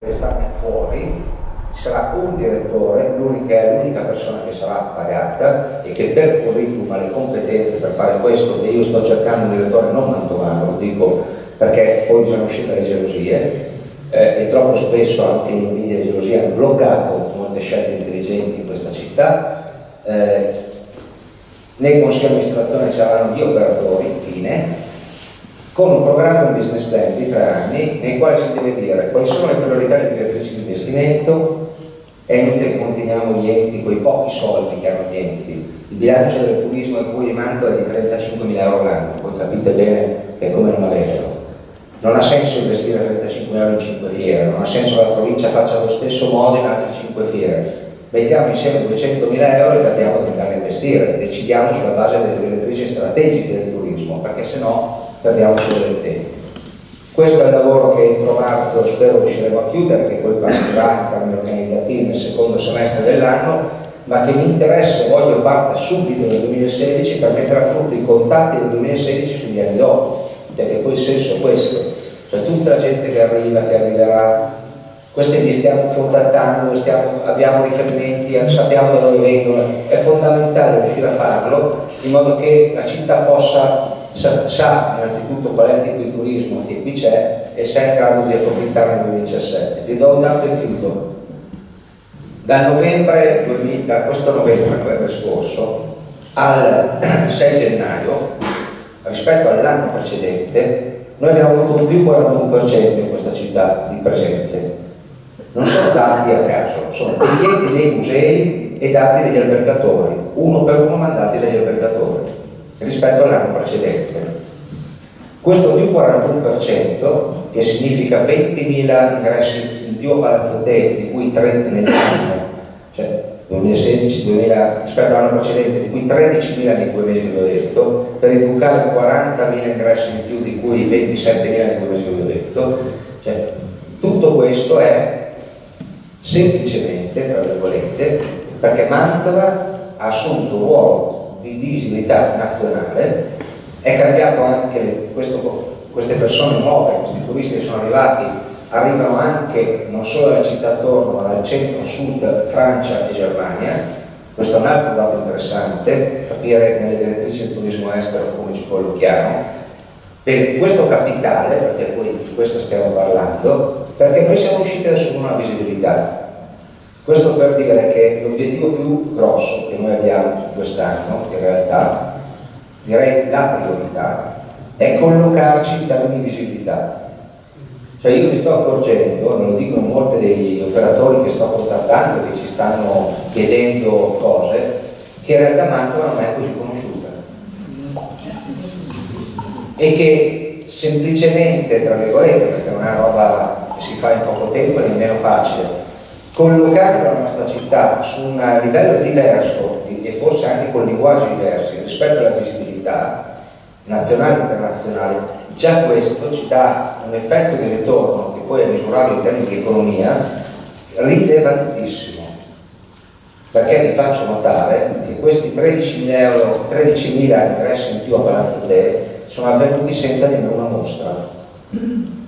che stanno fuori, ci sarà un direttore, l'unica persona che sarà pagata e che per curriculum ha le competenze per fare questo, e io sto cercando un direttore non mantovano, lo dico perché poi bisogna uscire dalle gelosie, e troppo spesso anche l'invidia e le gelosie hanno bloccato molte scelte intelligenti in questa città. Nel consiglio di amministrazione ci saranno gli operatori, fine, con un programma, un business plan di 3 anni nei quali si deve dire quali sono le priorità di direttrici di investimento. È inutile che continuiamo gli enti con i pochi soldi che hanno gli enti. Il bilancio del turismo a cui manto è di 35.000 euro l'anno, voi capite bene che è come non averlo. Non ha senso investire 35.000 euro in 5 fiere, non ha senso che la provincia faccia lo stesso modo in altre 5 fiere. Mettiamo insieme 200.000 euro e capiamo che andare a investire, decidiamo sulla base delle direttrici strategiche del turismo, perché se no perdiamo solo del tempo. Questo è il lavoro che entro marzo spero riusciremo a chiudere, che poi partirà in termini organizzativi nel secondo semestre dell'anno, ma che mi interessa e voglio parta subito nel 2016 per mettere a frutto i contatti del 2016 sugli anni dopo, perché poi il senso è questo, cioè tutta la gente che arriva, che arriverà, questi li stiamo contattando, abbiamo riferimenti, sappiamo da dove vengono, è fondamentale riuscire a farlo in modo che la città possa sa innanzitutto qual è il tipo di turismo che qui c'è e se è in grado di approfittare nel 2017. Vi do un dato e chiudo. Da questo novembre scorso al 6 gennaio, rispetto all'anno precedente, noi abbiamo avuto un più 41% in questa città di presenze. Non sono dati a caso, sono biglietti dei musei e dati degli albergatori, uno per uno mandati dagli albergatori rispetto all'anno precedente. Questo più 41%, che significa 20.000 ingressi in più a Palazzo Te, di cui 30 nell'anno, cioè 2016, rispetto all'anno precedente, di cui 13.000 nei 2 mesi che vi ho detto, per il Ducale 40.000 ingressi in più, di cui 27.000 nei 2 mesi che vi ho detto, cioè, tutto questo è semplicemente, tra virgolette, perché Mantova ha assunto un ruolo di visibilità nazionale, è cambiato anche queste persone nuove, questi turisti che sono arrivati, arrivano anche non solo dalla città attorno, ma dal centro, sud, Francia e Germania. Questo è un altro dato interessante, capire nelle direttrici del turismo estero come ci collochiamo. Per questo capitale, perché poi di questo stiamo parlando, perché noi siamo riusciti ad assumere una visibilità. Questo per dire che l'obiettivo più grosso che noi abbiamo quest'anno, in realtà, direi la priorità, è collocarci in termini di visibilità. Cioè io mi sto accorgendo, me lo dicono molti degli operatori che sto contattando, che ci stanno chiedendo cose, che in realtà Mantova non è così conosciuta. E che semplicemente, tra virgolette, perché non è una roba che si fa in poco tempo e nemmeno facile, collocare la nostra città su un livello diverso e forse anche con linguaggi diversi rispetto alla visibilità nazionale e internazionale, già questo ci dà un effetto di ritorno che poi è misurabile in termini di economia rilevantissimo, perché vi faccio notare che questi 13.000 ingressi in più a Palazzo Te sono avvenuti senza nemmeno una mostra.